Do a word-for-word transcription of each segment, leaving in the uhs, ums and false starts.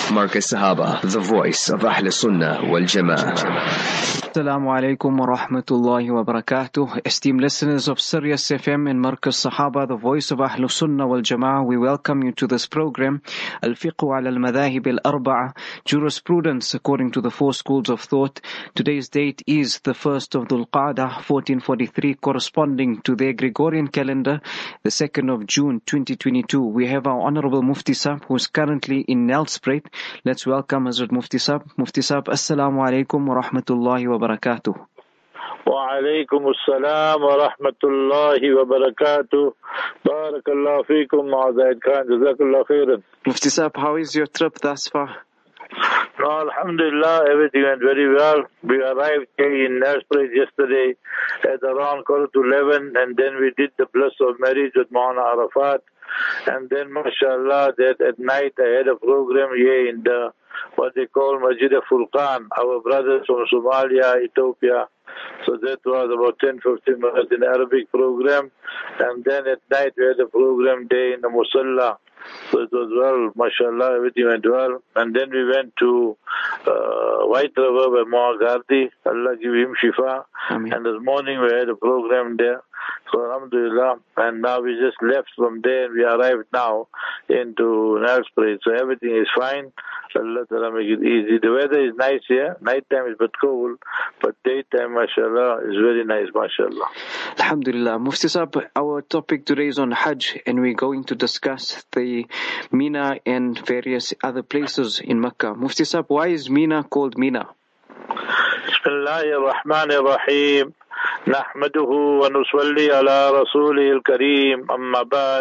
Marcus Sahaba, the voice of Ahl Sunnah wal Jama'ah. Assalamu alaikum wa rahmatullahi wa barakatuh. Esteemed listeners of Sirius F M and Marcus Sahaba, the voice of Ahl Sunnah wal Jama'ah, we welcome you to this program, Al-Fiqh ala al-Madhahib al-Arba'a, Jurisprudence according to the four schools of thought. Today's date is the first of Dhul Qa'dah, fourteen forty-three, corresponding to their Gregorian calendar, the second of June, twenty twenty-two. We have our Honorable Mufti Sahab, who is currently in Nelspruit. Let's welcome Hazrat Mufti Sahab. Mufti Sahab, Assalamu alaikum wa rahmatullahi wa barakatuh. Wa alaikum assalam wa rahmatullahi wa barakatuh. Barakallahu feekum, Ma'azaid Khan. Jazakallah khairan. Mufti Sahab, how is your trip thus far? No, Alhamdulillah, everything went very well. We arrived here in Nelspruit yesterday at around quarter to eleven, and then we did the bliss of marriage with Maulana Arafat. And then, mashallah, that at night I had a program here in the, what they call Masjid Furqan, our brothers from Somalia, Ethiopia. So that was about ten to fifteen minutes in Arabic program. And then at night we had a program day in the Musalla. So it was well, mashallah, everything went well. And then we went to uh, White River by Mu'a Ghardi, Allah give him shifa. Ameen. And this morning we had a program there. So alhamdulillah, and now we just left from there and we arrived now into Nelspruit. So everything is fine. Allah Ta'ala make it easy. The weather is nice here. Nighttime is a bit cold, but daytime, mashallah, is very nice, mashallah. Alhamdulillah. Mufti Sahab, our topic today is on Hajj, and we're going to discuss the Mina and various other places in Mecca. Mufti Sahab, why is Mina called Mina? Bismillahirrahmanirrahim. Nahmaduhu wa nusalli ala rasulihil kareem, amma ba'd.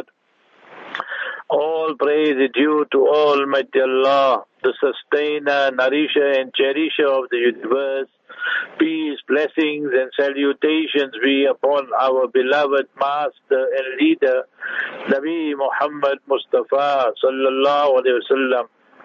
All praise is due to Almighty Allah, the sustainer, nourisher and cherisher of the universe. Peace, blessings and salutations be upon our beloved master and leader, Nabi Muhammad Mustafa sallallahu alayhi wa sallam.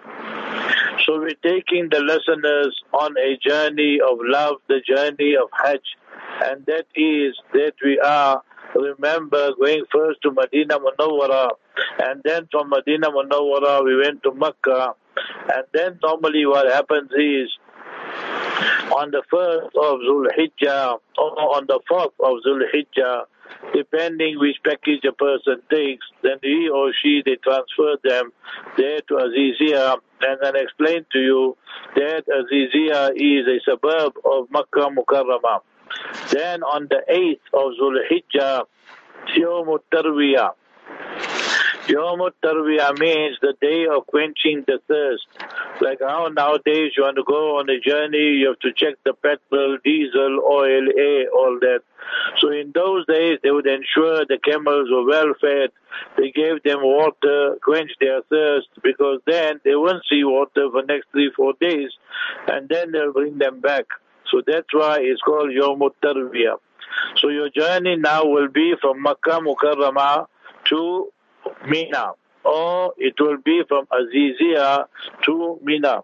So we're taking the listeners on a journey of love, the journey of Hajj. And that is that we are, remember, going first to Medina Munawwara, and then from Medina Munawwara we went to Mecca. And then normally what happens is, on the first of Dhul Hijjah, or on the fourth of Dhul Hijjah, depending which package a person takes, then he or she, they transfer them there to Azizia. And then explain to you that Azizia is a suburb of Makkah Mukarramah. Then on the eighth of Dhul Hijjah, Yawm Tarwiyah. Yawm Tarwiyah means the day of quenching the thirst. Like how nowadays you want to go on a journey, you have to check the petrol, diesel, oil, air, all that. So in those days, they would ensure the camels were well fed. They gave them water, quenched their thirst, because then they won't see water for next three, four days, and then they'll bring them back. So that's why it's called Yawm Tarwiyah. So your journey now will be from Makkah Mukarramah to Mina, or it will be from Azizia to Mina.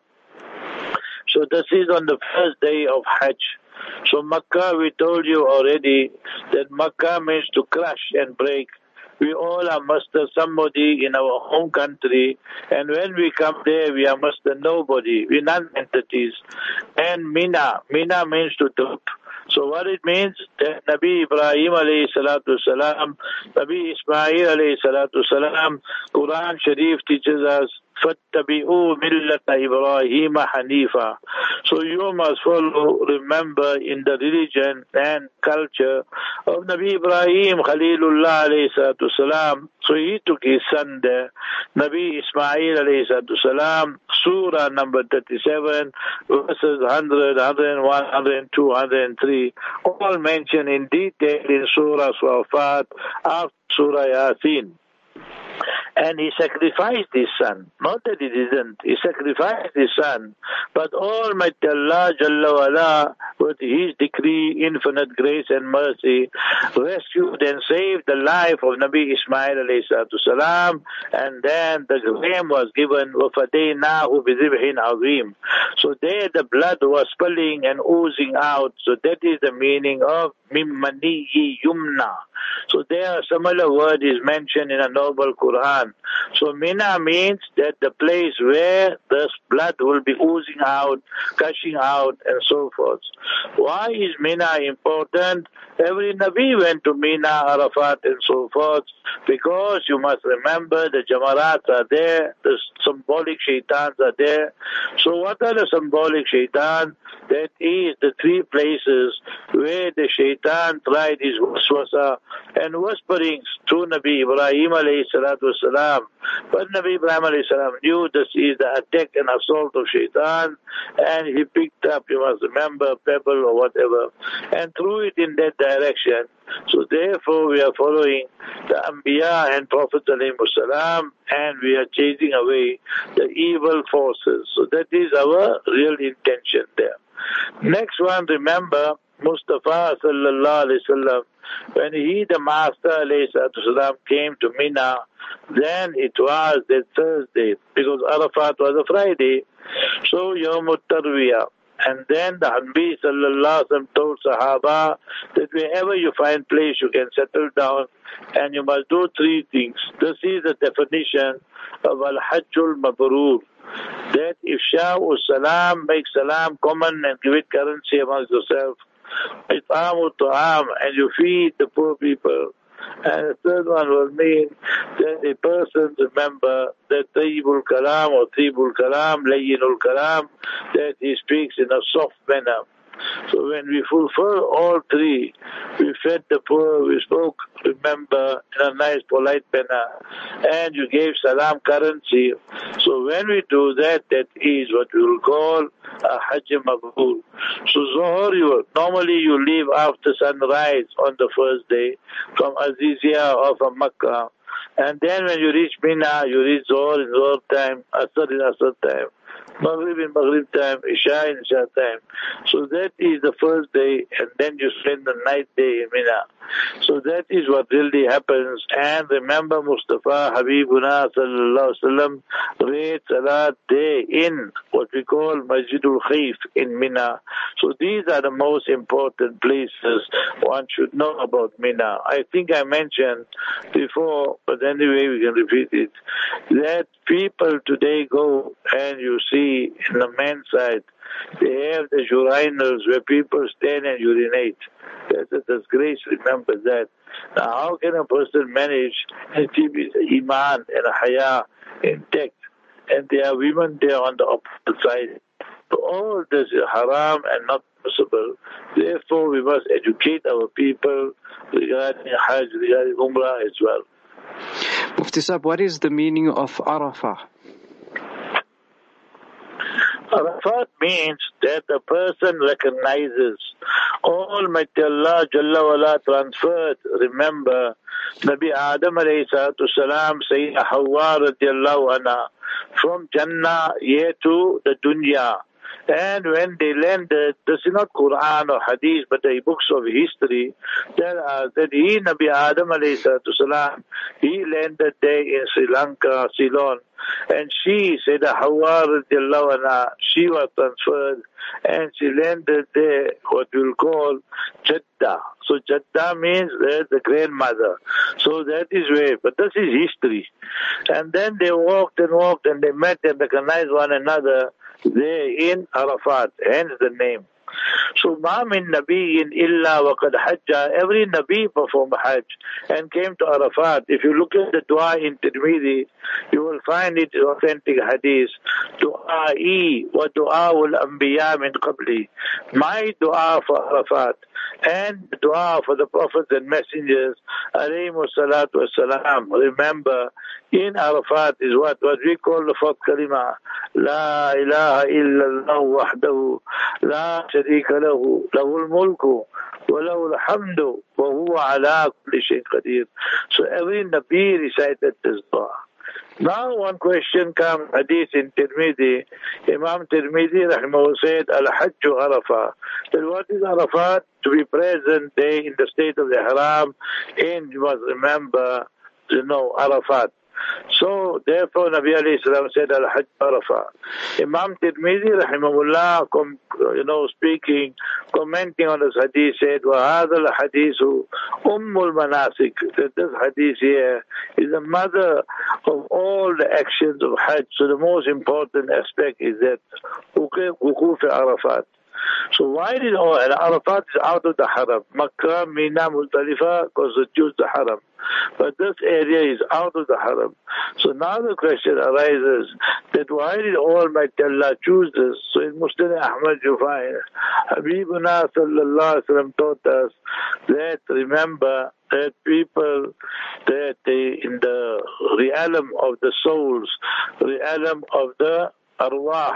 So this is on the first day of Hajj. So Makkah, we told you already that Makkah means to crush and break. We all are master somebody in our home country, and when we come there, we are master nobody. We're non-entities. And Mina, Mina means to drop. So what it means, that Nabi Ibrahim alayhi salatu salam, Nabi Ismail alayhi salatu salam, Quran Sharif teaches us, فَاتَّبِعُوا مِلَّةَ إِبْرَاهِيمَ حَنِيفًا. So you must follow, remember, in the religion and culture of Nabi Ibrahim Khalilullah alayhi salatu salam. So he took his son there, Nabi Ismail alayhi salatu salam, Surah number thirty-seven, verses one hundred, one hundred one, one hundred two, one hundred three, all mentioned in detail in Surah Swafat after Surah Yasin. And he sacrificed his son. Not that he didn't. He sacrificed his son. But Almighty Allah Jalla wa'ala, with His decree, infinite grace and mercy, rescued and saved the life of Nabi Ismail alayhi salatu salam. And then the name was given, وَفَدَيْنَاهُ بِذِبْحٍ عَظِيمٍ. So there the blood was spilling and oozing out. So that is the meaning of مِمَّنِيِّ yumna. So there a similar word is mentioned in a noble Quran. So Mina means that the place where the blood blood will be oozing out, gushing out, and so forth. Why is Mina important? Every Nabi went to Mina, Arafat, and so forth, because you must remember the Jamarats are there, the symbolic shaitans are there. So what are the symbolic shaitans? That is the three places where the shaitan tried his waswasa and whisperings to Nabi Ibrahim alayhi salatu wasalam. But Nabi Ibrahim alayhi salam knew this is the attack and assault of shaitan, and he picked up, you must remember, pebble or whatever, and threw it in that direction. So therefore we are following the Anbiya and Prophet alayhi salam, and we are chasing away the evil forces. So that is our real intention there. Next one, remember Mustafa sallallahu alayhi wasallam, when he, the Master alayhi salam, came to Mina, then it was that Thursday, because Arafat was a Friday, so Yawm al-Tarwiyah. And then the Nabi sallallahu alayhi wasallam told Sahaba that wherever you find place, you can settle down, and you must do three things. This is the definition of Al-Hajjul Mabrur. That if Sha'u Salam, make Salam common and give it currency amongst yourself. It'amu Ta'am, and you feed the poor people. And the third one will mean that a person remember that Tayyibul Kalam or Tayyibul Kalam, Layyinul Kalam, that he speaks in a soft manner. So when we fulfill all three, we fed the poor, we spoke, remember, in a nice, polite manner, and you gave salam currency. So when we do that, that is what we will call a Hajj Mabrur. So Zohar, you, normally you leave after sunrise on the first day from Azizia or from Makkah. And then when you reach Mina, you reach Zohar in Zohar time, Asr in Asr time, Maghrib in Maghrib time, Isha in Isha time. So that is the first day, and then you spend the night day in Mina. So that is what really happens. And remember, Mustafa Habibuna sallallahu alaihi wasallam read Salat day in what we call Masjidul Khayf in Mina. So these are the most important places one should know about Mina. I think I mentioned before, but anyway we can repeat it, that people today go and you see in the men's side, they have the urinals where people stand and urinate. That's a disgrace, remember that. Now how can a person manage and keep his iman and haya intact? And there are women there on the opposite side. So all this is haram and not possible. Therefore we must educate our people regarding Hajj, regarding Umrah as well. Mufti Sahib, what is the meaning of Arafah? Arafat means that a person recognizes Almighty Allah Jalla wala transferred, remember, Nabi Adam alayhi salatu salam, Sayyidina Hawa radiallahu anha, from Jannah here to the dunya. And when they landed, this is not Quran or Hadith, but the books of history, tell us that he, Nabi Adam alayhi salatu salam, he landed there in Sri Lanka, Ceylon. And she, Sayyidah Hawa radiallahu anha, she was transferred and she landed there, what we'll call Jeddah. So Jeddah means uh, the grandmother. So that is where, but this is history. And then they walked and walked and they met and recognized one another there in Arafat, hence the name. So ma min nabiyyin illa waqad hajja, every Nabi performed Hajj and came to Arafat. If you look at the dua in Tirmidhi, you will find it in authentic hadith. Du'a'i wa du'a'ul anbiya min qabli. My dua for Arafat and the dua for the prophets and messengers, alayhimu salatu wassalam. Remember, in Arafat is what? What we call the fourth kalima. La ilaha illallah wahdahu, la sharika lahu, lahul mulku, wa lahul hamdu, wa huwa ala kulli shayin qadir. So every Nabi recited this dua. Now one question comes, hadith in Tirmidhi, Imam Tirmidhi rahimahullah said, Al-Hajju Arafah. Then what is Arafat? To be present there in the state of the Haram, and you must remember, you know, Arafat. So, therefore, Nabi alayhi salam said, Al-Hajj Arafah. Imam Tirmidhi, rahimahullah, you know, speaking, commenting on this hadith, said, وَهَذَا الْحَدِيثُ أُمُّ الْمَنَاسِكِ. That this hadith here is the mother of all the actions of Hajj. So the most important aspect is that Wukuf Arafat. So why did all, and Arafat is out of the Haram. Makkah, Mina, Muzdalifah constitutes the Haram. But this area is out of the Haram. So now the question arises that why did Almighty Allah choose this? So in Muslim Ahmad you find Habibuna sallallahu alaihi wasallam taught us that remember that people that they in the realm of the souls, realm of the arwah,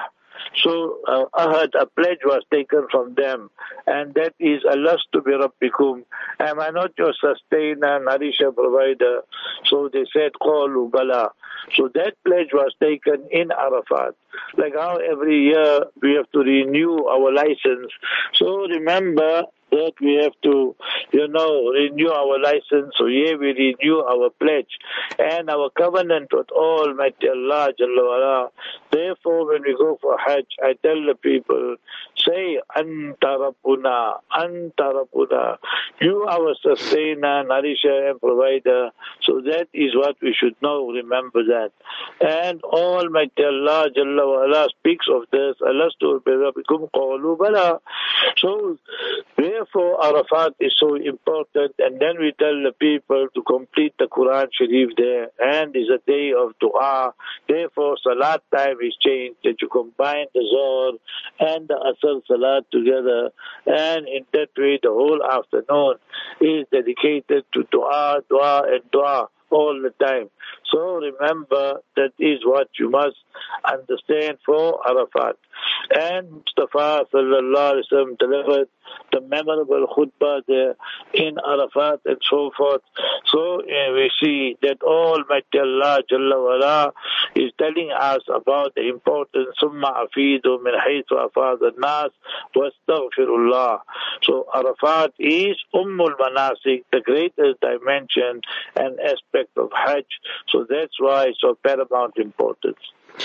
so uh, ahad, a pledge was taken from them, and that is Alastu bi Rabbikum. Am I not your sustainer, nourisher, provider? So they said, Qalu Bala. So that pledge was taken in Arafat. Like how every year we have to renew our license. So remember that we have to, you know, renew our license. So here we renew our pledge and our covenant with Almighty Allah Jalla wa'ala. Therefore, when we go for Hajj, I tell the people, say, Anta Rabbuna, Anta Rabbuna. You our sustainer, nourisher and provider. So that is what we should know, remember that. And Almighty Allah Jalla wa'ala speaks of this. Alastu bi Rabbikum qalu bala. So, therefore, Arafat is so important, and then we tell the people to complete the Quran Sharif there, and it's a day of dua. Therefore, Salat time is changed, that you combine the Zohar and the Asr Salat together, and in that way, the whole afternoon is dedicated to dua, dua, and dua all the time. So remember, that is what you must understand for Arafat. And Mustafa sallallahu alaihi wasallam delivered the memorable khutbah there in Arafat and so forth. So uh, we see that Almighty Allah Jalla wa'ala is telling us about the importance summa afidu min haythu afada an-nas wastaghfirullah. So Arafat is Ummul Manasik, the greatest dimension and aspect of Hajj. So that's why it's of paramount importance.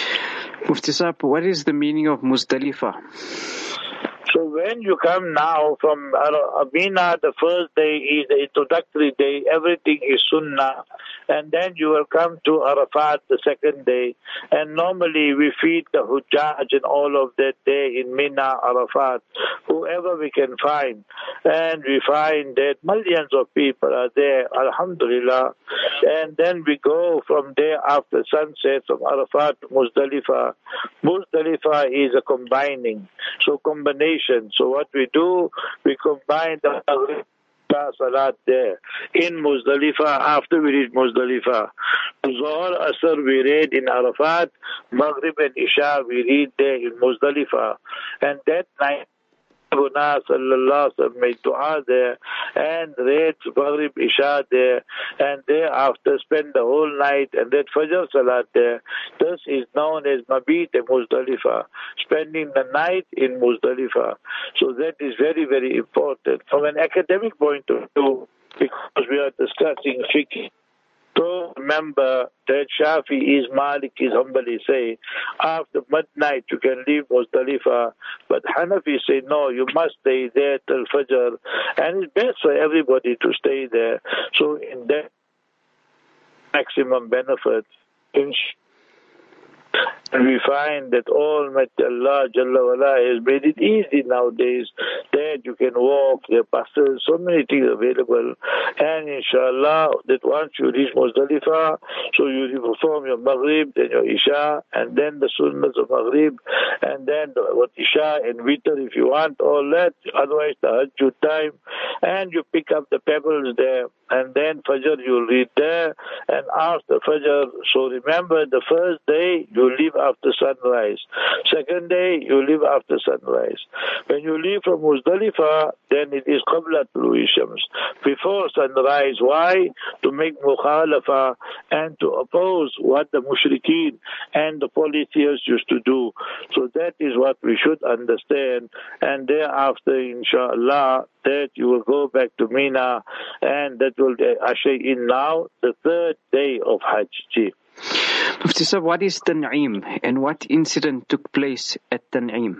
Mufti Saab, what is the meaning of Muzdalifah? So when you come now from Mina, the first day is the introductory day, everything is Sunnah. And then you will come to Arafat the second day. And normally we feed the Hujjaj and all of that day in Mina, Arafat, whoever we can find. And we find that millions of people are there, Alhamdulillah. And then we go from there after sunset from Arafat to Muzdalifah. Muzdalifah is a combining. So combination. So what we do, we combine the Salat there in Muzdalifah. After we reach Muzdalifah, Zohar, Asr we read in Arafat, Maghrib and Isha we read there in Muzdalifah. And that night, Nabuna sallallahu alaihi wasallam made dua there and read Maghrib Isha there, and thereafter spend the whole night and read Fajr Salat there. This is known as Mabit Muzdalifah, spending the night in Muzdalifah. So that is very, very important from an academic point of view, because we are discussing fiqh. So remember that Shafi'is, Malikis, Hanbali say after midnight you can leave Muzdalifah, but Hanafi say no, you must stay there till Fajr, and it's best for everybody to stay there. So in that maximum benefit, and we find that Almighty Allah Jalla wa'ala has made it easy nowadays that you can walk, there are buses, so many things available. And inshallah, that once you reach Muzdalifah, so you perform your Maghrib, then your Isha, and then the Sunnahs of Maghrib, and then the, what Isha and Witr if you want, all that. Otherwise, the Hajj time, and you pick up the pebbles there, and then Fajr you'll read there, and after Fajr, so remember the first day you leave after sunrise. Second day, you leave after sunrise. When you leave from Muzdalifah, then it is Qabla Tulu'i Shams, before sunrise. Why? To make mukhalafa and to oppose what the mushrikeen and the polytheists used to do. So that is what we should understand. And thereafter, inshallah, that you will go back to Mina, and that will usher in now the third day of Hajj. Mufti Sahib, what is Tan'im and what incident took place at Tan'im?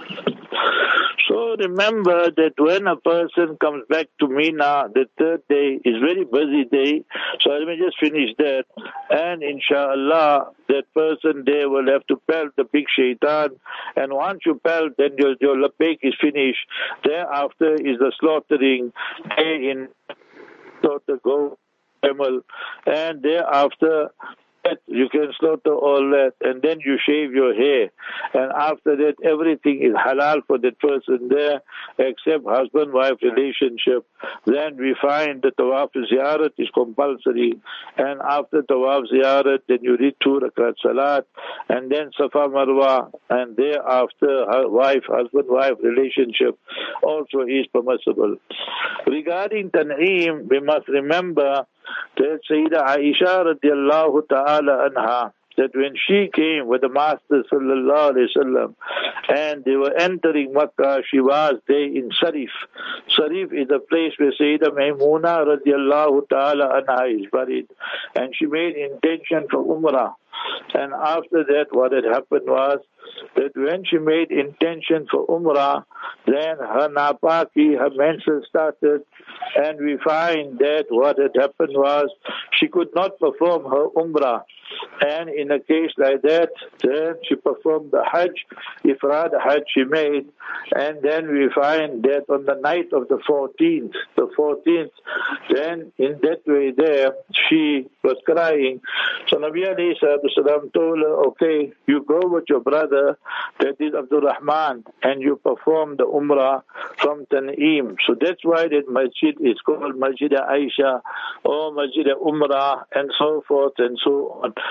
So remember that when a person comes back to Mina, the third day is very busy day. So let me just finish that. And inshallah, that person there will have to pelt the big shaitan. And once you pelt, then your, your labbaik is finished. Thereafter is the slaughtering day in slaughter goat, camel. And thereafter, you can slaughter all that, and then you shave your hair, and after that everything is halal for that person there except husband-wife relationship. Then we find the tawaf ziyarat is compulsory, and after tawaf ziyarat then you read two rakat salat, and then Safa Marwa, and thereafter wife husband-wife relationship also is permissible. Regarding Tan'im, we must remember that Sayyidah Aisha radiallahu ta'ala anha, that when she came with the Master sallallahu alayhi wasallam and they were entering Makkah, she was there in Sarif. Sarif is a place where Sayyidah Maimuna radiallahu ta'ala anha is buried, and she made intention for Umrah. And after that, what had happened was that when she made intention for Umrah, then her napaki, her menses started, and we find that what had happened was she could not perform her Umrah. And in a case like that, then she performed the Hajj, Ifrad Hajj she made, and then we find that on the night of the fourteenth, the fourteenth, then in that way there, she was crying. So Nabi alayhi salatu salam told her, okay, you go with your brother, that is Abdul Rahman, and you perform the Umrah from Tan'im. So that's why that masjid is called Masjid Aisha, or Masjid Umrah, and so forth and so on.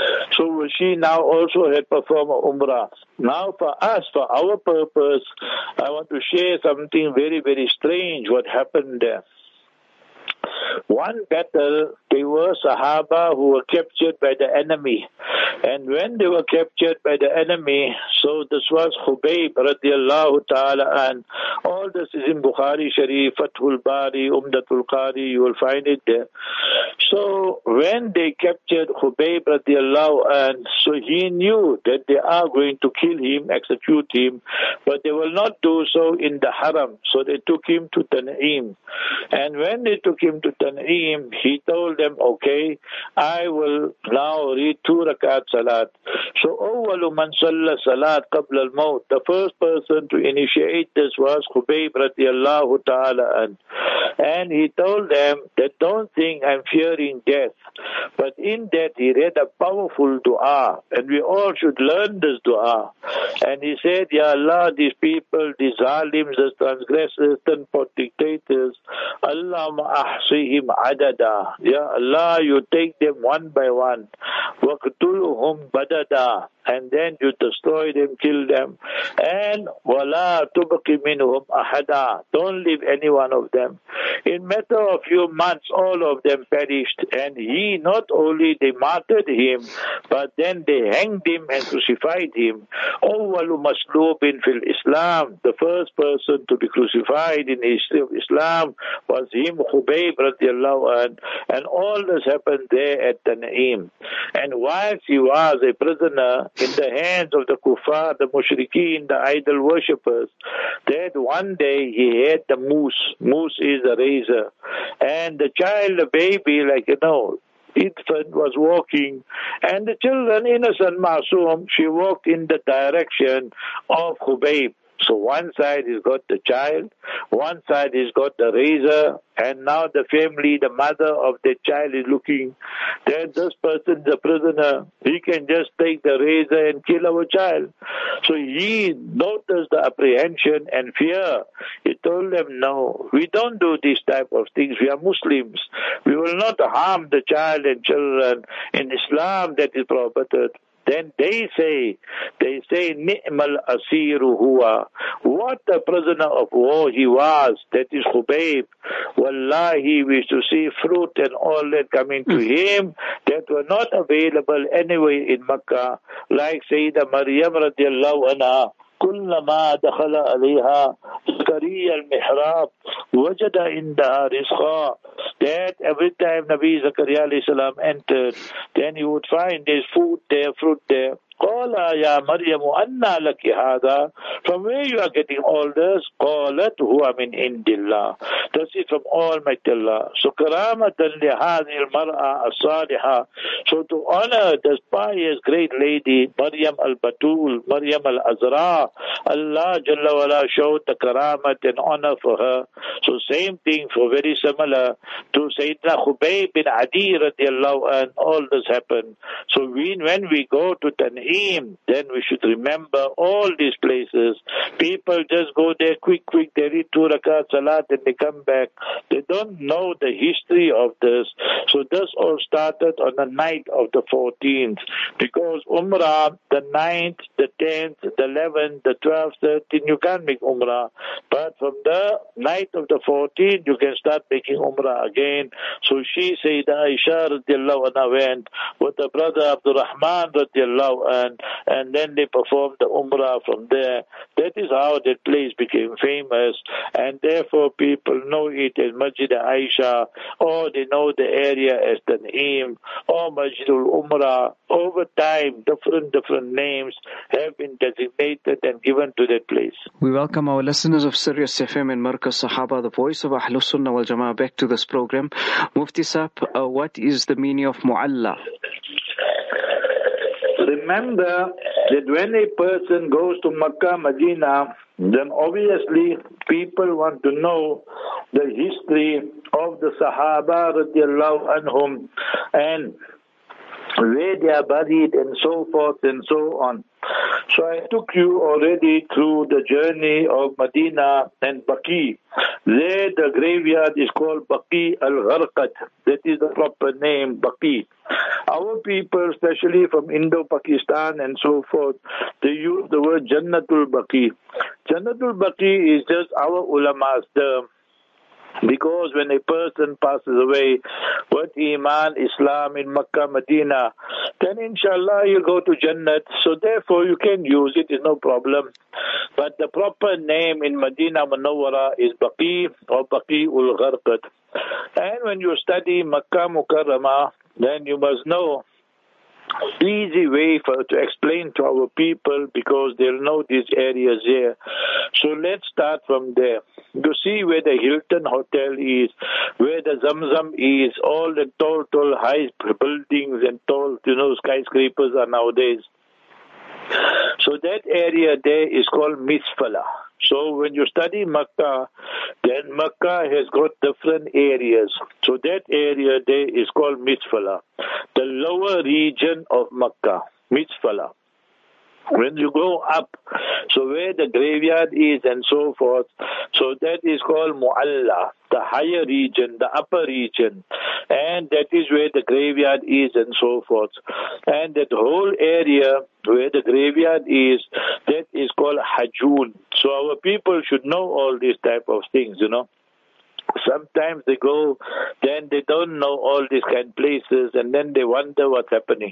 So she now also had performed Umrah. Now for us, for our purpose, I want to share something very, very strange what happened there. One battle, they were Sahaba who were captured by the enemy. And when they were captured by the enemy, so this was Khubayb radiallahu ta'ala an. All this is in Bukhari Sharif, Fathul Bari, Umdatul Qari, you will find it there. So when they captured Khubayb radiallahu an, so he knew that they are going to kill him, execute him, but they will not do so in the haram. So they took him to Tan'im. And when they took him to Tan'im, he told them, okay, I will now read two rakat salat. So, awwalu man salla salat qabla al-maut, the first person to initiate this was Khubayb radiallahu ta'ala an. And he told them that don't think I'm fearing death. But in that he read a powerful dua, and we all should learn this dua. And he said, Ya Allah, these people, these zalims, these transgressors, ten-pot dictators, Allahumma ahsihim adada. Ya Allah, you take them one by one. Waqtuluhum badada. And then you destroy them, kill them. And wala tubqi minhum ahada. Don't leave any one of them. In matter of few months, all of them perished. And he, not only they martyred him, but then they hanged him and crucified him. Awwalu maslubin fil Islam. The first person to be crucified in the history of Islam was him, Khubayb radiallahu anh. And all this happened there at Tan'im. And whilst he was a prisoner in the hands of the kuffar, the mushrikeen, the idol worshippers, that one day he had the moose. Moose is a razor. And the child, the baby, like you know, infant was walking, and the children, innocent Masoom, she walked in the direction of Khubayb. So one side he's got the child, one side he's got the razor, and now the family, the mother of the child is looking. Then this person, the prisoner, he can just take the razor and kill our child. So he noticed the apprehension and fear. He told them, no, we don't do this type of things. We are Muslims. We will not harm the child and children. In Islam, that is prohibited. Then they say, they say, Ni'mal asiru huwa. What a prisoner of war he was. That is Khubayb. Wallahi, we used to see fruit and all that coming to him that were not available anyway in Makkah. Like Sayyidah Maryam radiallahu anha. كلما دخل عليها زكريا المحراب وجد عندها رزقا. That every time Nabi Zakaria alayhi salam entered, then he would find there's food there, fruit there. قال يا مريم أنى لك هذا? From where you are getting all this? قالت هو من عند الله. That's it, from Almighty Allah. So كرامة لهذه المرأة الصالحة. So to honor this pious great lady Maryam al-Batul, Maryam al-Azra, Allah Jalla wala showed the karamat and honor for her. So same thing for very similar to Sayyidina Khubayb bin Adi radiallahu anh, all this happened. So we, when we go to Tan'im, then we should remember all these places. People just go there quick, quick, they read two rakat salat and they come back. They don't know the history of this. So this all started on the night of the fourteenth. Because Umrah, the ninth, the tenth, the eleventh, the twelfth, thirteenth, you can't make Umrah. But from the night of the fourteenth, you can start making Umrah again. So she, Sayyidah Aisha radiallahu anha, went with her brother Abdul Rahman radiallahu anh, and then they performed the Umrah from there. That is how that place became famous, and therefore people know it as Masjid Aisha, or they know the area as Tan'im, or Masjidul Umrah. Over time, different, different names have been designated and given to that place. We welcome our listeners of Sirius F M and Markaz Sahaba, the voice of Ahlus Sunnah wal Jama'ah, back to this program. Mufti Saab, uh, what is the meaning of Mu'alla? Remember that when a person goes to Makkah, Medina, then obviously people want to know the history of the Sahaba radiallahu anhum and where they are buried and so forth and so on. So I took you already through the journey of Medina and Baqi. There the graveyard is called Baqi al-Gharqad. That is the proper name, Baqi. Our people, especially from Indo-Pakistan and so forth, they use the word Jannatul Baqi. Jannatul Baqi is just our ulama's term. Because when a person passes away with Iman, Islam in Makkah, Medina, then inshallah you'll go to Jannat. So therefore you can use it, it's no problem. But the proper name in Medina Munawwara is Baqi or Baqi ul Gharqad. And when you study Makkah Mukarramah, then you must know easy way for to explain to our people because they'll know these areas here. So let's start from there. You see where the Hilton Hotel is, where the Zamzam is, all the tall, tall, high buildings and tall, you know, skyscrapers are nowadays. So that area there is called Misfala. So when you study Makkah, then Makkah has got different areas. So that area there is called Misfala, the lower region of Makkah, Misfala. When you go up, so where the graveyard is and so forth, so that is called Mu'alla, the higher region, the upper region. And that is where the graveyard is and so forth. And that whole area where the graveyard is, that is called Hajun. So our people should know all these type of things, you know. Sometimes they go, then they don't know all these kind of places, and then they wonder what's happening.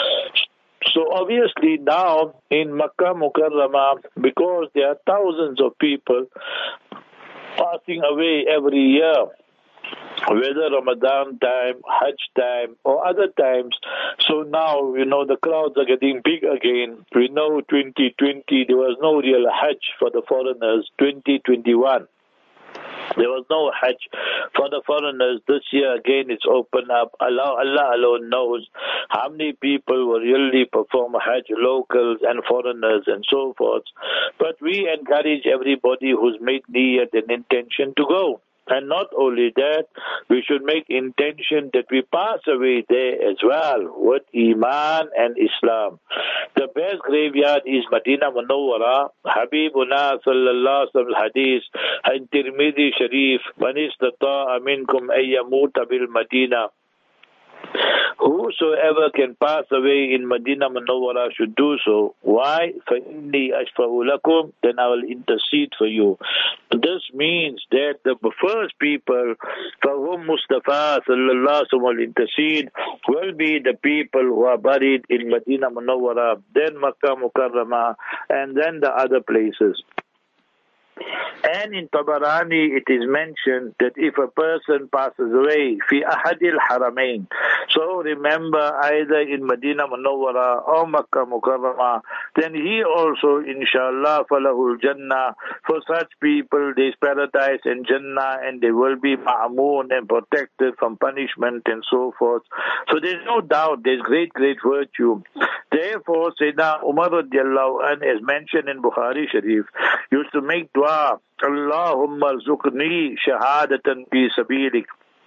So obviously now in Makkah Mukarramah, because there are thousands of people passing away every year, whether Ramadan time, Hajj time, or other times. So now, you know, the crowds are getting big again. We know twenty twenty, there was no real Hajj for the foreigners. twenty twenty-one. There was no Hajj for the foreigners. This year again it's open up. Allah, Allah alone knows how many people will really perform Hajj, locals and foreigners and so forth. But we encourage everybody who's made niyyat and intention to go. And not only that, we should make intention that we pass away there as well with Iman and Islam. The best graveyard is Medina Munawwara. Habibuna sallallahu alaihi wasallam hadith in Tirmidhi Sharif, man istata'a minkum ay yamuta bil Madina Whosoever can pass away in Medina Munawwara should do so. Why? فَإِنِّي أَشْفَعُ لَكُمْ, then I will intercede for you. This means that the first people for whom Mustafa sallallahu alaihi wasallam will intercede will be the people who are buried in Medina Munawwara, then Makkah Mukarramah, and then the other places. And in Tabarani it is mentioned that if a person passes away fi ahadil haramain, so remember either in Medina Munawwara or Makkah Mukarramah, then he also inshallah falahul Jannah. For such people there is paradise and Jannah, and they will be ma'amoon and protected from punishment and so forth. So there is no doubt there is great great virtue. Therefore Sayyidina Umar radiallahu anhu, as mentioned in Bukhari Sharif, used to make dua, Allahumma rzuqni shahadatan fi sabilik.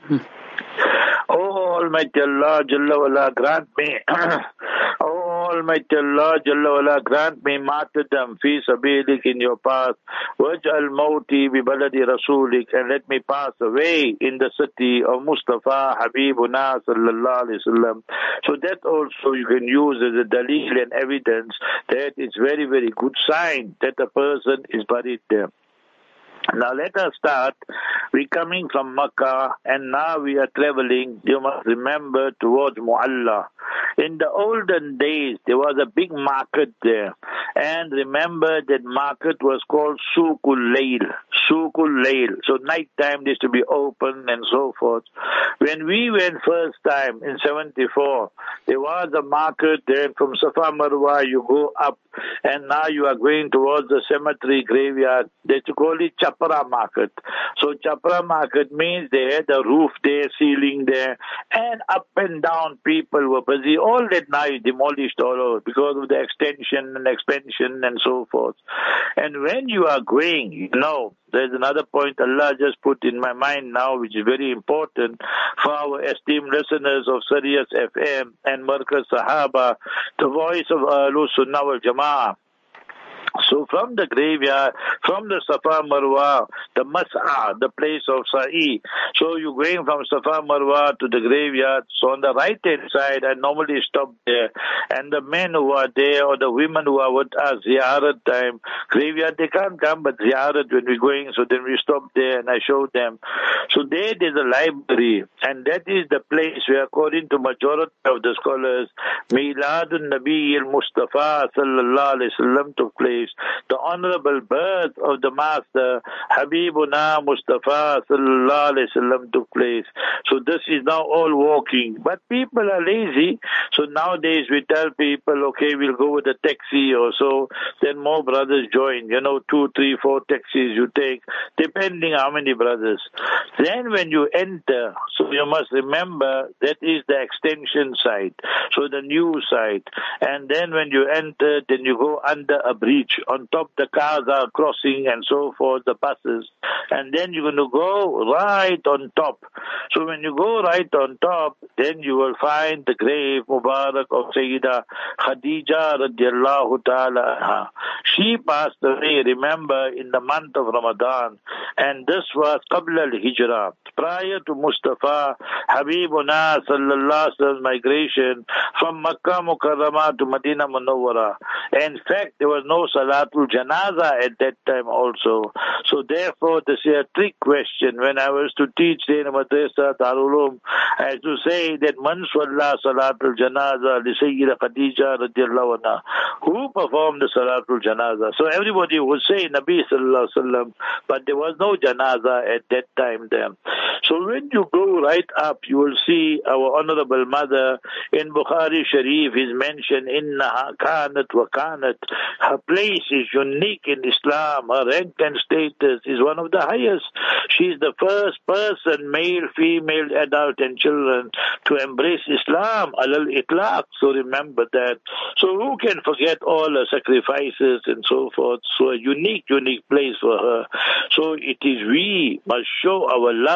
Oh Almighty Allah Jalla wala, grant me Oh Almighty Allah Jalla wala, grant me martyrdom fi sabilik, in your path. Waj'al mawti bi baladi rasulik, and let me pass away in the city of Mustafa Habibuna sallallahu alaihi wasallam. So that also you can use as a dalil and evidence that it's very very good sign that a person is buried there. Now let us start. We're coming from Makkah and now we are traveling, you must remember, towards Mu'alla. In the olden days, there was a big market there. And remember that market was called Suqul Layl. Suqul Layl. So night time used to be open and so forth. When we went first time in seventy-four, there was a market there from Safa Marwa. You go up and now you are going towards the cemetery graveyard. They used to call it Chapra market. So Chapra market means they had a roof there, ceiling there, and up and down people were busy. All that now is demolished all over because of the extension and expansion and so forth. And when you are going, you know, there's another point Allah just put in my mind now, which is very important for our esteemed listeners of Sirius F M and Markaz Sahaba, the voice of Ahlus Sunnah wal Jama'ah. So from the graveyard, from the Safa Marwa, the Mas'a, the place of Sa'i. So you're going from Safa Marwa to the graveyard. So on the right hand side, I normally stop there. And the men who are there or the women who are with us, ziyarat time, graveyard, they can't come, but ziyarat when we're going. So then we stop there and I show them. So there there's a library. And that is the place where, according to majority of the scholars, Miladun Nabi al-Mustafa sallallahu alayhi wa sallam took place. The honorable birth of the Master Habibuna Mustafa sallallahu alaihi wasallam took place. So this is now all walking. But people are lazy. So nowadays we tell people, okay, we'll go with a taxi or so. Then more brothers join. You know, two, three, four taxis you take, depending how many brothers. Then when you enter, so you must remember that is the extension side. So the new side. And then when you enter, then you go under a bridge. On top the cars are crossing and so forth, the buses. And then you're going to go right on top. So when you go right on top, then you will find the grave Mubarak of Sayyida Khadija radiallahu ta'ala anha. She passed away, remember, in the month of Ramadan. And this was Qabla al-Hijrah, prior to Mustafa Habibuna sallallahu alaihi wasallam migration from Makkah Mukarramah to Medina Munawwara. In fact, there was no Salatul Janaza at that time also. So therefore, this is a trick question. When I was to teach in Madrasa Darul Uloom, I used to say that Man Swalla Salatul Janaza li Sayyida Khadija radiallahu anha. Who performed the Salatul Janaza? So everybody would say Nabi sallallahu alaihi wasallam, but there was no Janaza at that time then. So when you go right up, you will see our honorable mother in Bukhari Sharif is mentioned, Innaha kanat wa kanat. Her place is unique in Islam. Her rank and status is one of the highest. She is the first person, male, female, adult and children, to embrace Islam, alal itlaq. So remember that. So who can forget all her sacrifices and so forth? So a unique, unique place for her. So it is we must show our love and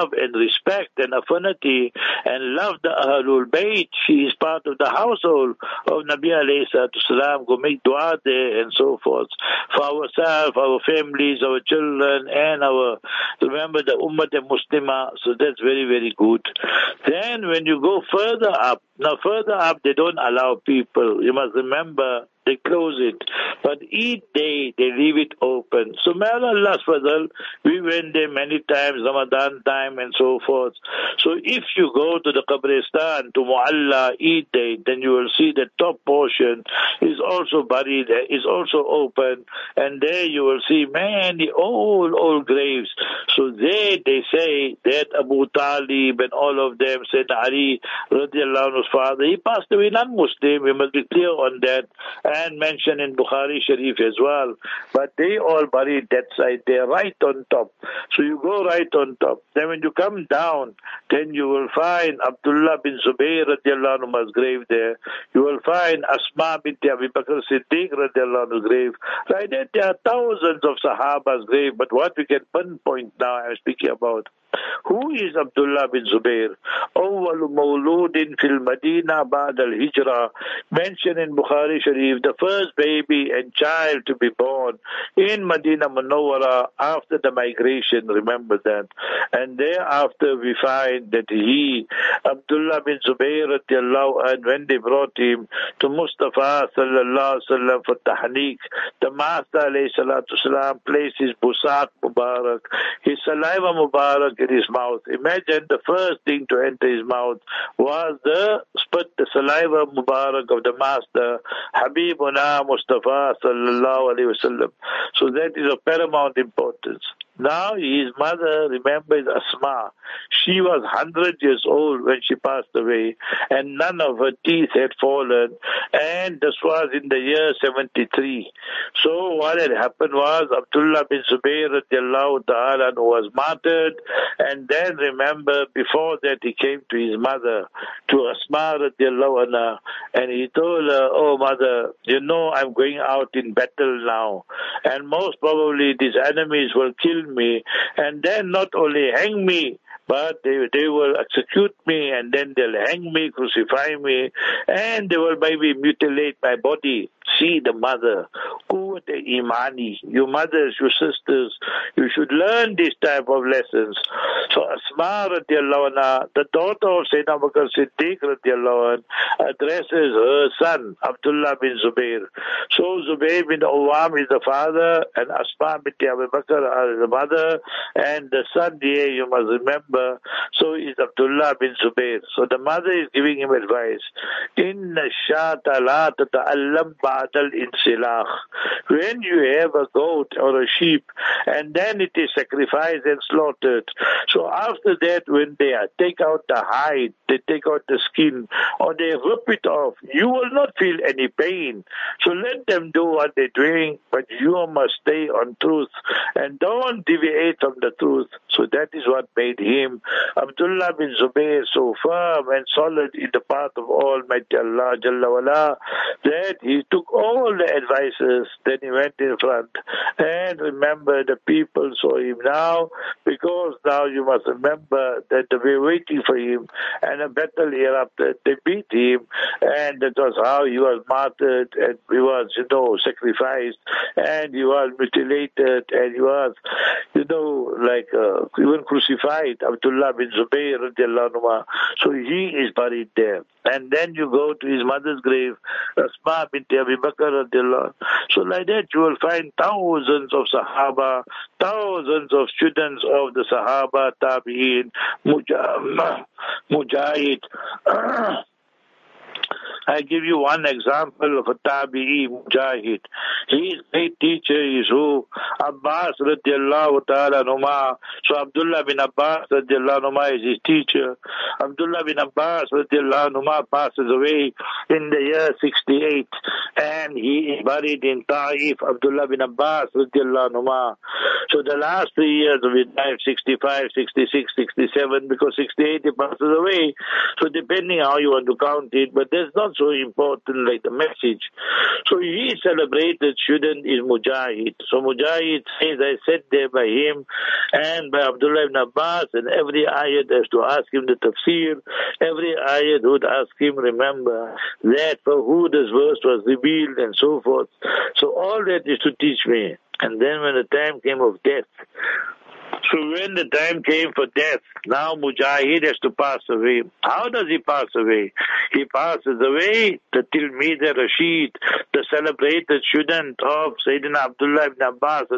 respect and affinity and love the Ahlul Bayt. She is part of the household of Nabi alayhi salatu salam. Go make dua there and so forth. For ourselves, our families, our children, and our, remember the Ummah Muslimah. So that's very, very good. Then when you go further up, now further up they don't allow people. You must remember, they close it. But each day they leave it open. So may Allah's fadl, we went there many times, Ramadan time and so forth. So if you go to the Qabristan, to Mu'alla each day, then you will see the top portion is also buried, is also open. And there you will see many old, old graves. So there they say that Abu Talib and all of them said Ali radiallahu anhu's father, he passed away non-Muslim. We must be clear on that. And mentioned in Bukhari Sharif as well. But they all buried that side. They're right on top. So you go right on top. Then when you come down, then you will find Abdullah bin Zubayr radiallahu anhu's grave there. You will find Asma binti Abi Bakr Siddiq radiallahu anhu's grave. Right there, there are thousands of Sahaba's grave. But what we can pinpoint now, I'm speaking about, who is Abdullah bin Zubayr? Awwal mawludin fil Madina ba'd al-Hijrah. Mentioned in Bukhari Sharif, the first baby and child to be born in Medina Munawwara after the migration, remember that. And thereafter we find that he, Abdullah bin Zubayr radiallahu anhu, when they brought him to Mustafa sallallahu alaihi wasallam for tahniq, the Master alayhi salatu salam placed his busaq mubarak, his saliva mubarak in his mouth. Imagine the first thing to enter his mouth was the spit, the saliva mubarak of the Master, Habibuna Mustafa sallallahu alaihi wasallam. So that is of paramount importance. Now his mother, remember, is Asma. She was one hundred years old when she passed away, and none of her teeth had fallen, and this was in the year seventy-three. So what had happened was Abdullah bin Zubayr radiallahu ta'ala was martyred, and then remember, before that he came to his mother, to Asma radiallahu anha, and he told her, oh mother, you know I'm going out in battle now, and most probably these enemies will kill me, and then not only hang me, but they they will execute me, and then they'll hang me, crucify me, and they will maybe mutilate my body. See the mother, Quwwat Imani, your mothers, your sisters, you should learn this type of lessons. So Asma radiallahu anha, the daughter of Sayyidina Abu Bakr Siddiq radiallahu anha, addresses her son, Abdullah bin Zubayr. So Zubayr bin Awam is the father, and Asma binti Abu Bakr is the mother, and the son here, you must remember, so is Abdullah bin Zubayr. So the mother is giving him advice. Inna shata la tata'allam ba'dal insilakh. When you have a goat or a sheep, and then it is sacrificed and slaughtered, so after that, when they take out the hide, they take out the skin, or they rip it off, you will not feel any pain. So let them do what they're doing, but you must stay on truth, and don't deviate from the truth. So that is what made him, Abdullah bin Zubayr, so firm and solid in the path of Almighty Allah Jalla wala, that he took all the advices, then he went in front. And remember, the people saw him now, because now you must remember that they were waiting for him, and a battle erupted. They beat him, and that was how he was martyred, and he was, you know, sacrificed, and he was mutilated, and he was, you know, like uh, even crucified, Abdullah bin Zubayr radiallahu anhu. So he is buried there. And then you go to his mother's grave, Asma binti Abi Bakr radiallahu anhu. So like that you will find thousands of Sahaba, thousands of students of the Sahaba, Tabi'in, Mujahid. I give you one example of a Tabi'i, Mujahid. His great teacher is who? Abbas radiallahu ta'ala anhuma. So Abdullah bin Abbas radiallahu anhuma is his teacher. Abdullah bin Abbas radiallahu anhuma passes away in the year sixty-eight, and he is buried in Ta'if, Abdullah bin Abbas radiallahu anhuma. So the last three years of his life, sixty-five, sixty-six, sixty-seven, because sixty-eight he passes away. So depending how you want to count it, but there's not also important like the message. So he celebrated student is Mujahid. So Mujahid says, I sat there by him and by Abdullah ibn Abbas, and every ayat has to ask him the tafsir. Every ayat would ask him, remember that for who this verse was revealed and so forth. So all that is to teach me. And then when the time came of death, so when the time came for death, now Mujahid has to pass away. How does he pass away? He passes away the Tilmid Rashid, the celebrated student of Sayyidina Abdullah ibn Abbas.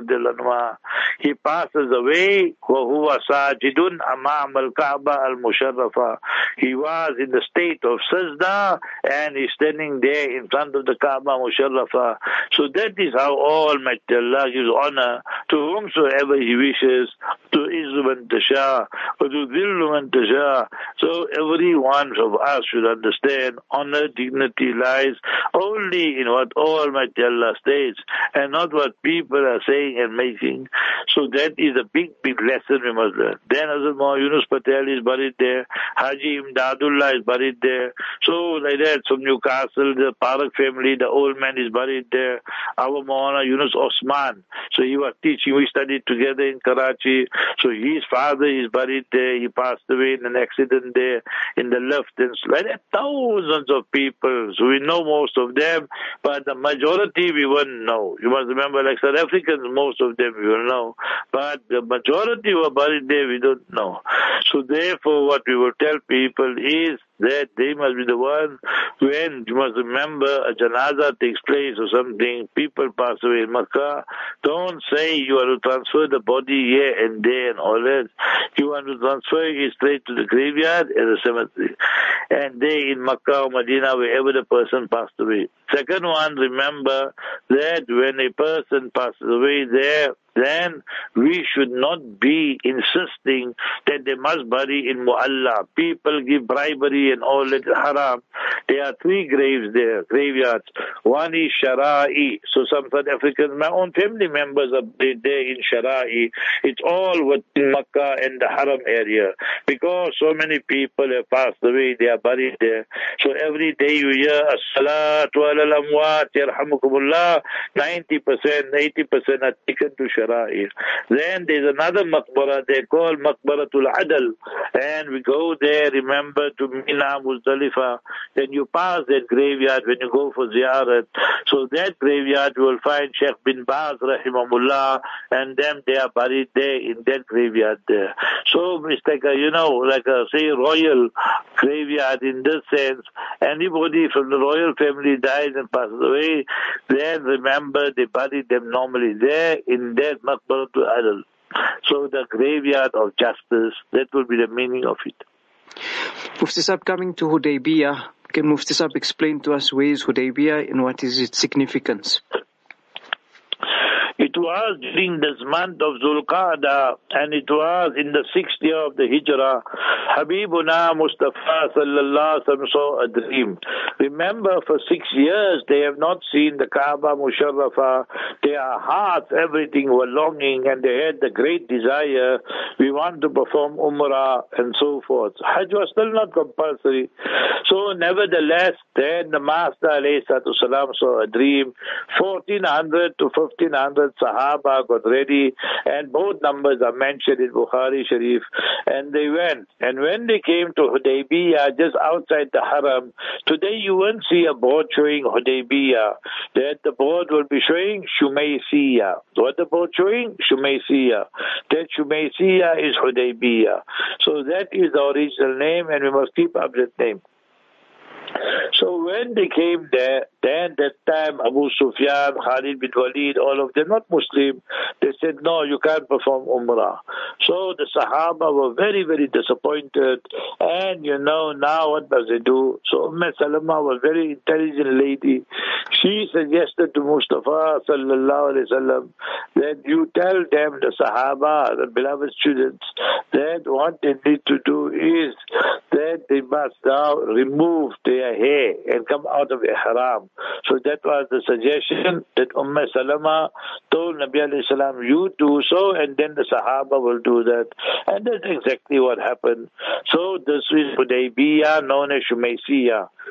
He passes away, وَهُوَ سَاجِدٌ أَمَامَ الْكَعْبَةِ الْمُشَرَّفَةِ. He was in the state of sajda and he's standing there in front of the Kaaba Musharrafa. So that is how Almighty Allah gives honor to whomsoever He wishes, to Izzu man tasha, or to Dhillu man tasha. So every one of us should understand honor, dignity lies only in what Almighty Allah states and not what people are saying and making. So that is a big, big lesson we must learn. Then Hazrat Maulana Yunus Patel is buried there, Haji Imdadullah is buried there. So like that, from Newcastle, the Parak family, the old man is buried there. Our Maulana Yunus Osman, so he was teaching, we studied together in Karachi. So his father is buried there. He passed away in an accident there in the lift. And like that, thousands of people. So we know most of them, but the majority we won't know. You must remember, like South Africans, most of them we will know, but the majority who are buried there we don't know. So therefore, what we will tell people is that they must be the ones when, you must remember, a janaza takes place or something, people pass away in Makkah, don't say you are to transfer the body here and there and all that. You want to transfer it straight to the graveyard and the cemetery. And there in Makkah or Medina, wherever the person passed away. Second one, remember that when a person passes away there, then we should not be insisting that they must bury in Mu'alla. People give bribery and all that haram. There are three graves there, graveyards. One is Shara'i. So some South Africans, my own family members are there in Shara'i. It's all within Makkah and the Haram area. Because so many people have passed away, they are buried there. So every day you hear, As-salatu ala al-amwat, yarhamukumullah, ninety percent, eighty percent are taken to Shara'i. Then there's another maqbara they call Maqbaratul Adal, and we go there, remember, to Mina, Muzdalifah. Then you pass that graveyard when you go for ziyarat. So that graveyard you will find Sheikh bin Baz rahimahullah, and them they are buried there in that graveyard there. So it's like a, you know, like a, say, royal graveyard in this sense. Anybody from the royal family dies and passes away, then remember they bury them normally there in that Maqbaratul Adal. So the graveyard of justice, that will be the meaning of it. Mufti Sahib, coming to Hudaybiyah, can Mufti Sahib explain to us where is Hudaybiyah and what is its significance? It was during this month of Zulqa'dah, and it was in the sixth year of the Hijrah. Habibuna Mustafa sallallahu alaihi wasallam saw a dream. Remember, for six years they have not seen the Kaaba Musharrafa. Their hearts, everything were longing, and they had the great desire. We want to perform Umrah and so forth. Hajj was still not compulsory. So nevertheless, then the Master alayhi salatu salam saw a dream. fourteen hundred to fifteen hundred Sahaba got ready, and both numbers are mentioned in Bukhari Sharif, and they went. And when they came to Hudaybiyah, just outside the Haram, today you won't see a board showing Hudaybiyah. That the board will be showing Shumaysiyah. What the board showing? Shumaysiyah. That Shumaysiyah is Hudaybiyah. So that is the original name, and we must keep up that name. So when they came there, then that time Abu Sufyan, Khalid bin Walid, all of them, not Muslim, they said, no, you can't perform Umrah. So the Sahaba were very, very disappointed. And you know, now what does they do? So Umm Salama was a very intelligent lady. She suggested to Mustafa sallallahu alaihi wasallam that you tell them, the Sahaba, the beloved students, that what they need to do is that they must now remove their hair and come out of ihram. So that was the suggestion that Umm Salama told Nabi alayhi salam, you do so, and then the Sahaba will do that. And that's exactly what happened. So this is Hudaybiyah, known as Shumaysiyah.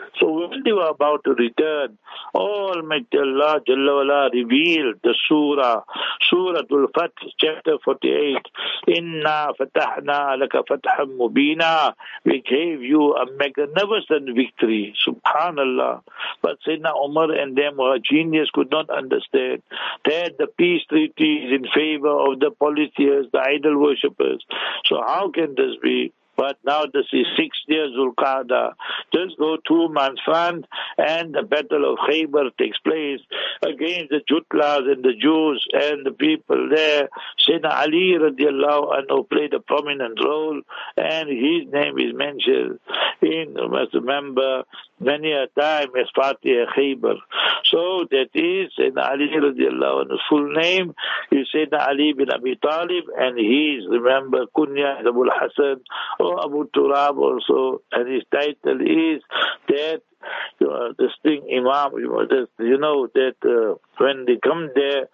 So when they were about to return, Almighty Allah Jalla wala revealed the surah, Surah Al-Fath, chapter forty-eight. Inna fatahna laka fatham mubina. We gave you a magnificent victory. Subhanallah. But Sayyidina Umar and them were genius, could not understand that the peace treaty is in favor of the polytheists, the idol worshippers. So how can this be? But now this is six years Zulqa'dah. Just go two months front and the battle of Khaybar takes place against the Jutlas and the Jews and the people there. Sayyidina Ali radiallahu anhu played a prominent role and his name is mentioned in, you must remember, many a time as Fatih Khaybar. So that is Sayyidina Ali radiallahu anhu's full name is Sayyidina Ali bin Abi Talib, and he is, remember, Kunya Abu Hassan or Abu Turab also, and his title is that uh, this thing Imam, you know, that, you know, that uh, when they come there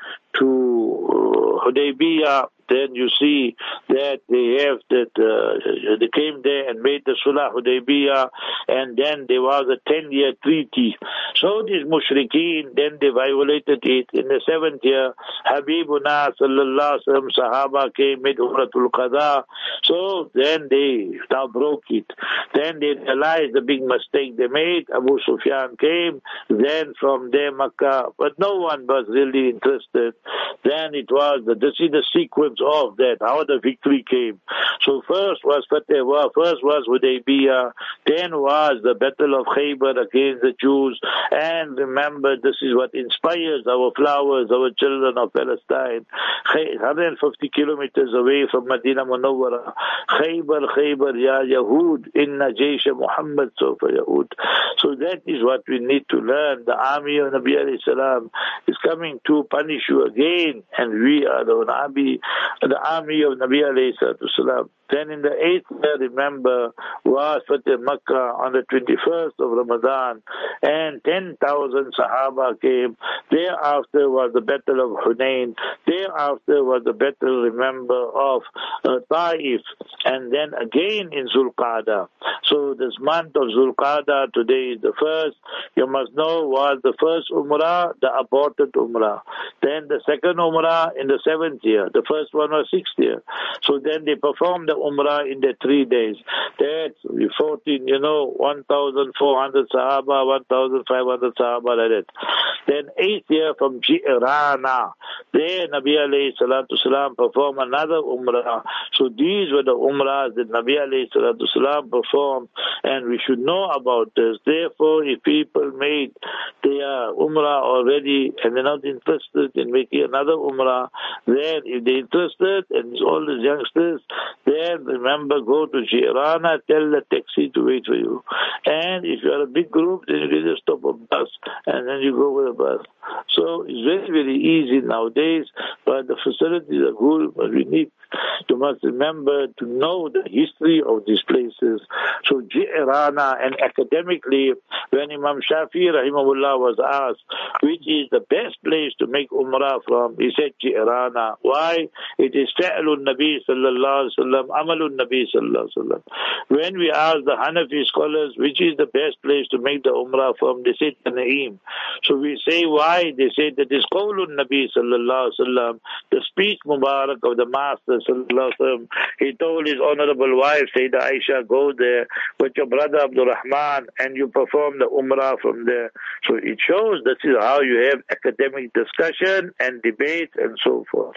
to uh, Hudaybiyah, then you see that they have that uh, they came there and made the Sulh Hudaybiyah, and then there was a ten-year treaty. So these mushrikeen, then they violated it. In the seventh year, Habibuna sallallahu alaihi wasallam Sahaba came, made Umratul Qada. So then they now broke it. Then they realized the big mistake they made. Abu Sufyan came. Then from there Makkah, but no one was really interested. Then it was the this is the sequence of that, how the victory came. So first was Fateh, first was Hudaybiyah, then was the battle of Khaybar against the Jews. And remember, this is what inspires our flowers, our children of Palestine. one hundred fifty kilometers away from Medina Munawwara. Khaybar, Khaybar, Ya Yahud, Inna Jaysha Muhammad Sofa Yahud. So that is what we need to learn. The army of Nabi alayhi salam is coming to punish you again, and we are the Nabi, the army of Nabi alayhi salam. Then in the eighth year, remember, was Fateh Makkah on the twenty-first of Ramadan, and ten thousand Sahaba came. Thereafter was the battle of Hunain. Thereafter was the battle, remember, of uh, Taif, and then again in Zulqa'dah. So this month of Zulqa'dah today is the first. You must know was the first Umrah, the aborted Umrah. Then the second Umrah in the seventh year. The first one was sixth year. So then they performed the Umrah in the three days. That's fourteen, you know, one thousand four hundred Sahaba, one thousand five hundred Sahaba, like that. Then eighth year from Ji'rana. There Nabi alayhi salatu salam performed another Umrah. So these were the Umrahs that Nabi alayhi salatu salam performed, and we should know about this. Therefore, if people made their Umrah already and they're not interested in making another Umrah, then if they're interested, and all the youngsters, then remember, go to Ji'rana, tell the taxi to wait for you. And if you're a big group, then you can just stop a bus and then you go with a bus. So it's very, very easy nowadays, but the facilities are good, but we need, you must remember to know the history of these places. So Ji'rana, and academically, when Imam Shafi'i rahimahullah was asked, which is the best place to make Umrah from, he said Ji'rana. Why? It is Fa'lun Nabi sallallahu alaihi wasallam, Amalun Nabi sallallahu alaihi wasallam. When we ask the Hanafi scholars, which is the best place to make the Umrah from, they say Tana'im. So we say why? They say that is Qawlun Nabi sallallahu alaihi wasallam, the speech Mubarak of the Master sallallahu alaihi wasallam. He told his honorable wife, Sayyidah Aisha, go there with your brother Abdul Rahman and you perform the Umrah from there. So it shows this is how you have academic discussion and debate and so forth.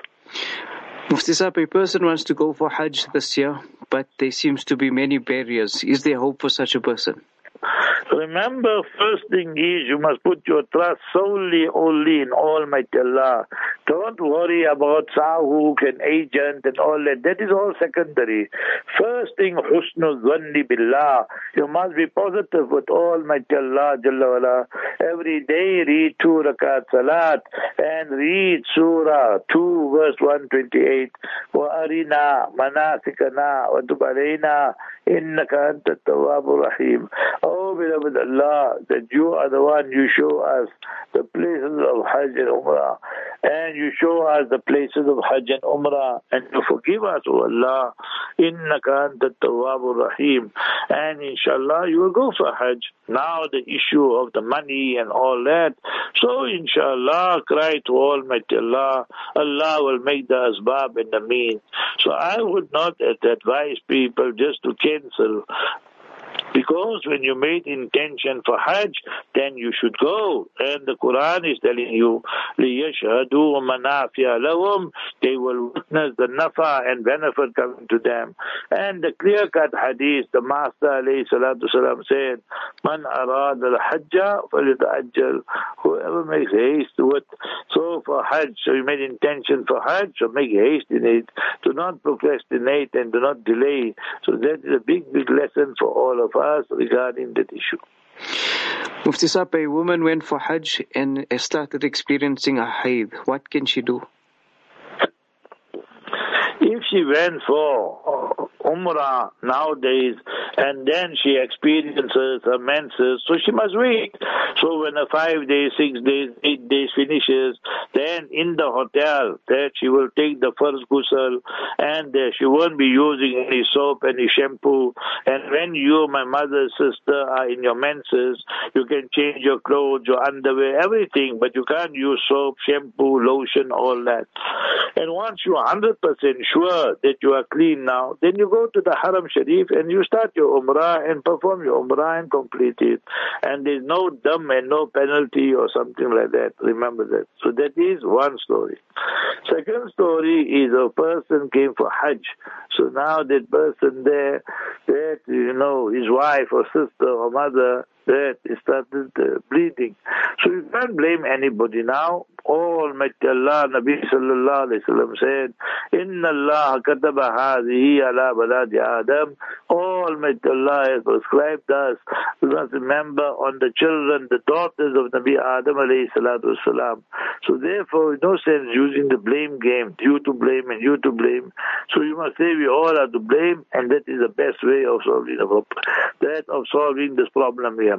Mufti Sahib, a person wants to go for Hajj this year, but there seems to be many barriers. Is there hope for such a person? Remember, first thing is you must put your trust solely only in Almighty Allah. Don't worry about sahuk and agent and all that. That is all secondary. First thing, husnul dhanni billah. You must be positive with Almighty Allah Jalla wala. Every day read two rakat salat and read surah two verse one twenty-eight. Wa arina manasikana wa tub alayna innaka anta tawwabur rahim. Oh, beloved Allah, that you are the one, you show us the places of Hajj and Umrah, and you show us the places of Hajj and Umrah, and you forgive us, O Allah, innaka anta tawwabur rahim, and inshallah you will go for Hajj. Now the issue of the money and all that, so inshallah, cry to Almighty Allah, Allah will make the asbab and the means. So I would not advise people just to cancel, because when you made intention for Hajj, then you should go. And the Quran is telling you, لِيَشْهَدُوا مَنَافِعَ لَهُمْ, they will witness the nafa and benefit coming to them. And the clear-cut hadith, the Master alayhi salatu salam said, مَنْ أَرَادَ الْحَجَّ فَلْيَتَعَجَّلْ, whoever makes haste to it. So for Hajj, so you made intention for Hajj, so make haste in it. Do not procrastinate and do not delay. So that is a big, big lesson for all of us regarding that issue. Mufti Saab, a woman went for Hajj and started experiencing a haid. What can she do? If she went for Umrah nowadays and then she experiences her menses, so she must wait. So when a five days, six days, eight days finishes, then in the hotel that she will take the first ghusl, and uh, she won't be using any soap, any shampoo. And when you, my mother, sister, are in your menses, you can change your clothes, your underwear, everything, but you can't use soap, shampoo, lotion, all that. And once you are one hundred percent sure that you are clean now, then you go to the Haram Sharif and you start your Umrah and perform your Umrah and complete it. And there's no dam and no penalty or something like that. Remember that. So that is one story. Second story is a person came for Hajj. So now that person there, that, you know, his wife or sister or mother, that started uh, bleeding. So you can't blame anybody now. Almighty Allah, Nabi sallallahu alayhi wa sallam said, Inna Allah kataba hadhihi ala baladi Adam. Almighty Allah has prescribed us. We must remember on the children, the daughters of Nabi Adam alayhi salatu wasalam. So therefore, no sense using the blame game, you to blame and you to blame. So you must say we all are to blame, and that is the best way of solving the problem. That of solving this problem here.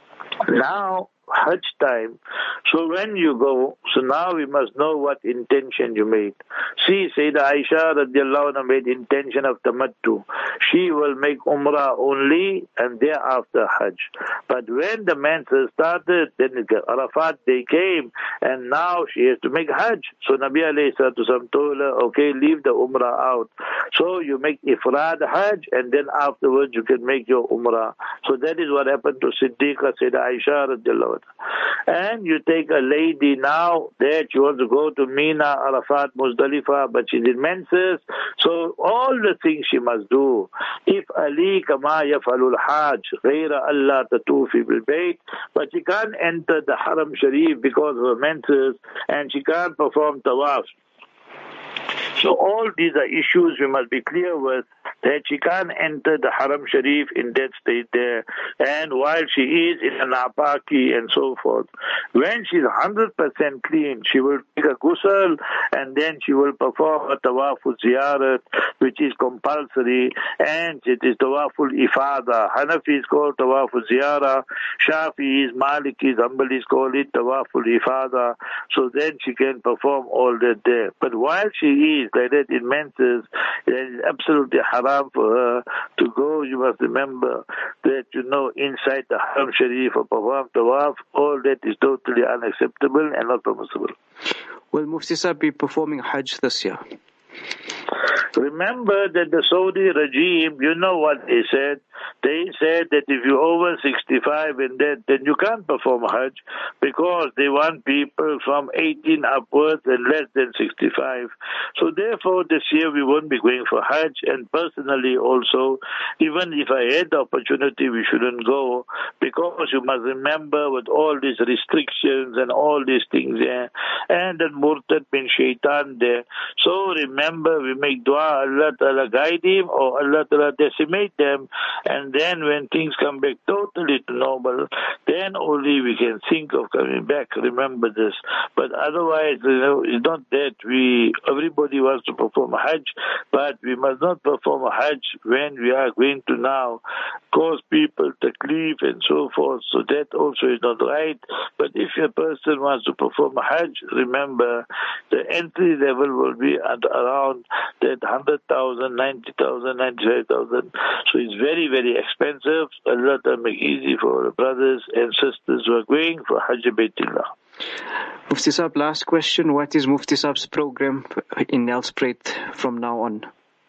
Now, Hajj time. So when you go, so now we must know what intention you made. See, Sayyidah Aisha radiallahu anha made intention of tamattu. She will make Umrah only and thereafter Hajj. But when the menses started, then Arafat they came, and now she has to make Hajj. So Nabi alayhi salatu wasalam told her, okay, leave the Umrah out. So you make Ifrad Hajj, and then afterwards you can make your Umrah. So that is what happened to Siddiqa, Sayyidah Aisha radiallahu anha. And you take a lady now that she wants to go to Mina, Arafat, Muzdalifah, but she's in menses. So all the things she must do. If Ali kama yafalul hajj, ghayra Allah tatufi bil bayt, but she can't enter the Haram Sharif because of her menses, and she can't perform tawaf. So all these are issues we must be clear with, that she can't enter the Haram Sharif in that state there, and while she is in an apaki and so forth. When she's one hundred percent clean, she will take a ghusl, and then she will perform a tawaful ziyarat, which is compulsory, and it is tawaful ifada. Hanafis call tawaful ziyarah, Shafi'is, Malikis, Hanbalis call it tawaful ifada. So then she can perform all that there. But while she is like that in menses, it is absolutely haram for her to go. You must remember that, you know, inside the Haram Sharif or perform tawaf, all that is totally unacceptable and not permissible. Will Mufti Saab be performing Hajj this year? Remember that the Saudi regime, you know what they said? They said that if you're over sixty-five and that, then you can't perform Hajj, because they want people from eighteen upwards and less than sixty-five. So therefore this year we won't be going for Hajj, and personally also, even if I had the opportunity, we shouldn't go, because you must remember with all these restrictions and all these things there, and then Murtad bin Shaitan there. So remember, we make dua Allah Ta'ala guide him or Allah Ta'ala decimate them, and then when things come back totally to normal, then only we can think of coming back. Remember this. But otherwise, you know, it's not that we, everybody wants to perform a Hajj, but we must not perform a Hajj when we are going to now cause people taklif and so forth. So that also is not right. But if a person wants to perform a Hajj, remember the entry level will be at around that one hundred thousand, ninety thousand, ninety-five thousand. So it's very, very expensive. Allah to make easy for our brothers and sisters who are going for Hajj Baytullah. Mufti Saab, last question. What is Mufti Saab's program in Nelspruit from now on?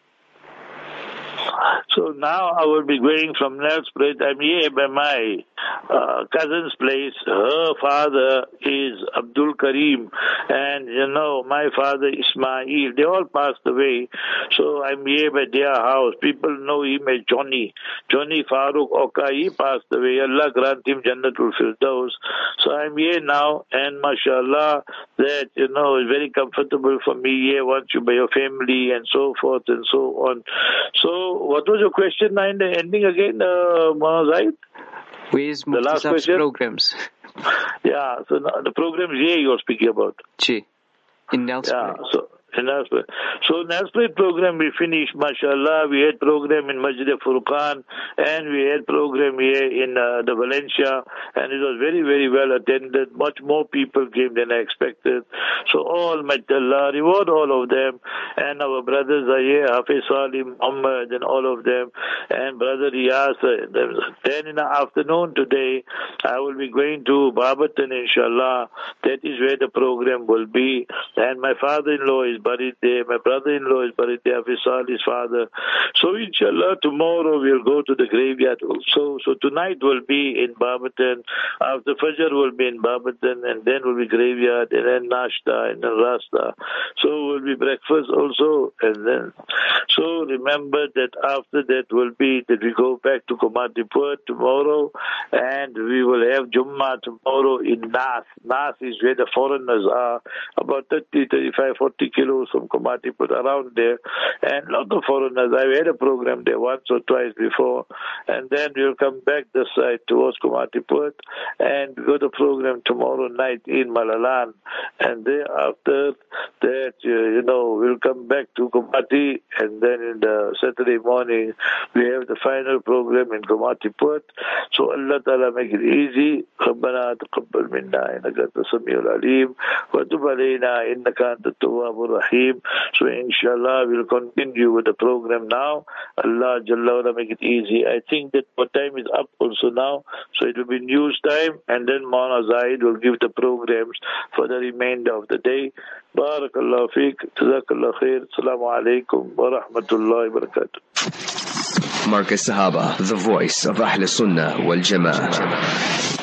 So now I will be going from Nelspruit. I'm here by my uh, cousin's place. Her father is Abdul Karim, and you know, my father Ismail. They all passed away. So I'm here by their house. People know him as Johnny. Johnny Farooq Oka, he passed away. Allah grant him Jannatul Firdaus. So I'm here now, and mashallah, that, you know, is very comfortable for me here once you by your family and so forth and so on. So what was your question in the ending again, uh, Zaid? Where's Mufti Saab's programs? Yeah, so now the programs here you're speaking about. Chi, in Nelspruit. Yeah, so in Nelspruit. So Nelspruit program we finished, mashallah. We had program in Masjid Furqan, and we had program here in uh, the Valencia, and it was very, very well attended. Much more people came than I expected. So all, may Allah reward all of them, and our brothers are here, Hafiz Salim, Muhammad, and all of them, and brother Riyas. Then in the afternoon today, I will be going to Babatan, inshallah. That is where the program will be, and my father-in-law is buried there. My brother-in-law is buried there, Fisal, his father. So inshallah, tomorrow we'll go to the graveyard also. So tonight will be in Babatan. After Fajr will be in Babatan, and then will be graveyard, and then Nashta, and then Rasta. So will be breakfast also, and then. So remember that after that will be that we go back to Komatipur tomorrow, and we will have Jummah tomorrow in Nas. Nas is where the foreigners are, about thirty, thirty-five, forty kilometers from Komatipur, around there, and a lot of foreigners. I've had a program there once or twice before, and then we'll come back this side towards Komatipur, and we got a program tomorrow night in Malalan, and thereafter that, you know, we'll come back to Komati, and then in the Saturday morning, we have the final program in Komatipur. So Allah Ta'ala make it easy. ربنا تقبل منا إنك أنت السميع العليم وتب علينا إنك أنت التواب الرحيم. So inshallah we'll continue with the program now. Allah Jalla wa'ala make it easy. I think that our time is up also now, so it will be news time, and then Maulana Zaid will give the programs for the remainder of the day. Barakallahu feek, jazakallahu khair, assalamu alaikum wa rahmatullahi wa barakatuh. Markaz Sahaba, the voice of Ahl Sunnah wal Jama'ah.